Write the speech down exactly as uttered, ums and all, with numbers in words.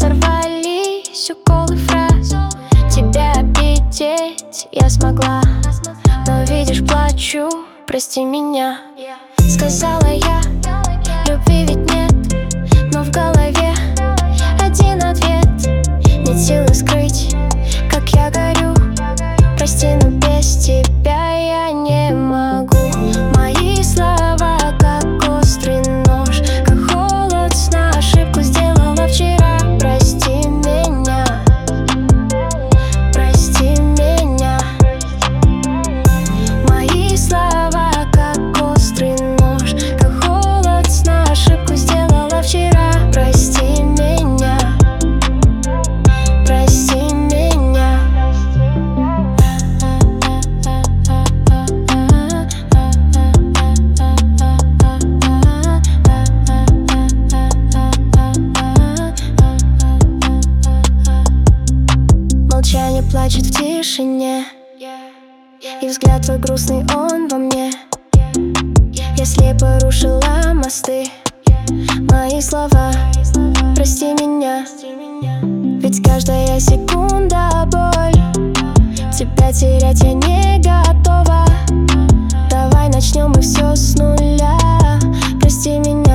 сорвались уколы фраз. Тебя обидеть я смогла, но видишь, плачу, прости меня. Сказала я, любви ведь нет, но в голове один ответ. Нет силы скрыть, как я горю. Прости, но без тебя я не могу. Мои слова как острый нож, как холод сна. Ошибку сделала вчера. Прости меня, прости меня. Мои слова как острый нож, как холод сна. Ошибку сделала вчера. Прости меня, прости меня. Молчание плачет в тишине, и взгляд твой грустный, он во мне. Если порушила мосты, мои слова, прости меня. Ведь каждая секунда боль, тебя терять я не готова. Давай начнем мы все с нуля. Прости меня.